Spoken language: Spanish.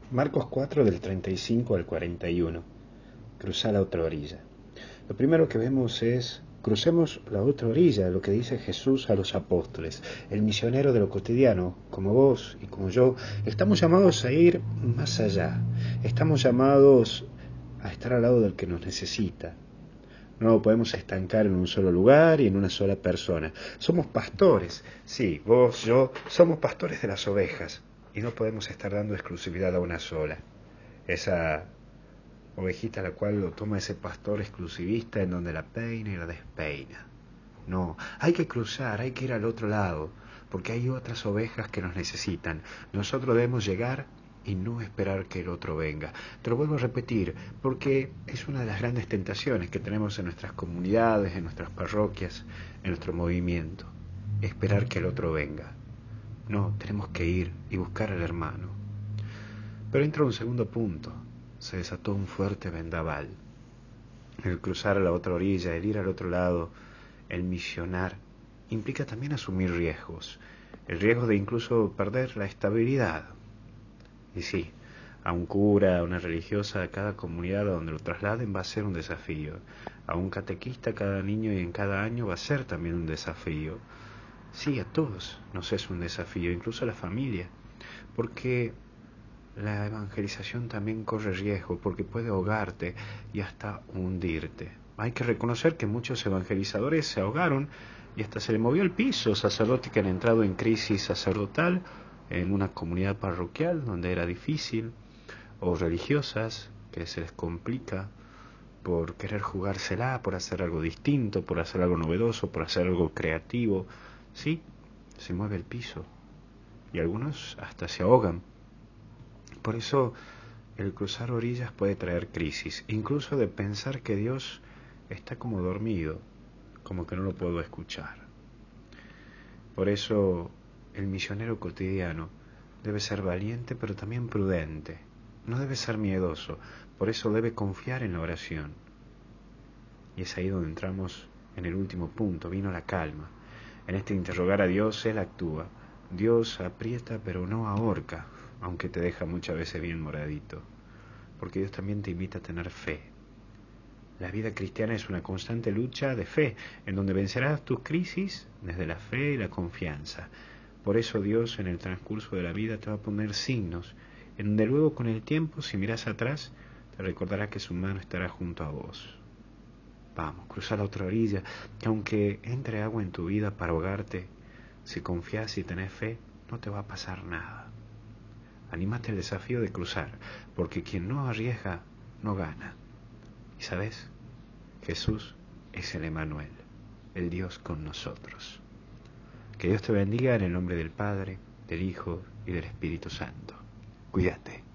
Marcos 4 del 35 al 41. Cruzar la otra orilla. Lo primero que vemos es, crucemos la otra orilla, lo que dice Jesús a los apóstoles. El misionero de lo cotidiano, como vos y como yo, estamos llamados a ir más allá. Estamos llamados a estar al lado del que nos necesita. No podemos estancar en un solo lugar y en una sola persona. Somos pastores, sí, vos, yo, somos pastores de las ovejas. Y no podemos estar dando exclusividad a una sola. Esa ovejita a la cual lo toma ese pastor exclusivista en donde la peina y la despeina. No, hay que cruzar, hay que ir al otro lado, porque hay otras ovejas que nos necesitan. Nosotros debemos llegar y no esperar que el otro venga. Te lo vuelvo a repetir, porque es una de las grandes tentaciones que tenemos en nuestras comunidades, en nuestras parroquias, en nuestro movimiento. Esperar que el otro venga. No, tenemos que ir y buscar al hermano. Pero entra un segundo punto. Se desató un fuerte vendaval. El cruzar a la otra orilla, el ir al otro lado, el misionar, implica también asumir riesgos. El riesgo de incluso perder la estabilidad. Y sí, a un cura, a una religiosa, a cada comunidad a donde lo trasladen va a ser un desafío. A un catequista, cada niño y en cada año va a ser también un desafío. Sí, a todos nos es un desafío, incluso a la familia, porque la evangelización también corre riesgo, porque puede ahogarte y hasta hundirte. Hay que reconocer que muchos evangelizadores se ahogaron y hasta se le movió el piso, sacerdotes que han entrado en crisis sacerdotal en una comunidad parroquial donde era difícil, o religiosas que se les complica por querer jugársela, por hacer algo distinto, por hacer algo novedoso, por hacer algo creativo. Sí, se mueve el piso y algunos hasta se ahogan. Por eso el cruzar orillas puede traer crisis, incluso de pensar que Dios está como dormido, como que no lo puedo escuchar. Por eso el misionero cotidiano debe ser valiente pero también prudente, no debe ser miedoso, por eso debe confiar en la oración. Y es ahí donde entramos en el último punto, vino la calma. En este interrogar a Dios, Él actúa. Dios aprieta pero no ahorca, aunque te deja muchas veces bien moradito. Porque Dios también te invita a tener fe. La vida cristiana es una constante lucha de fe, en donde vencerás tus crisis desde la fe y la confianza. Por eso Dios en el transcurso de la vida te va a poner signos, en donde luego con el tiempo, si miras atrás, te recordará que su mano estará junto a vos. Vamos, cruza la otra orilla, que aunque entre agua en tu vida para ahogarte, si confías y tenés fe, no te va a pasar nada. Anímate al desafío de cruzar, porque quien no arriesga, no gana. ¿Y sabes? Jesús es el Emmanuel, el Dios con nosotros. Que Dios te bendiga en el nombre del Padre, del Hijo y del Espíritu Santo. Cuídate.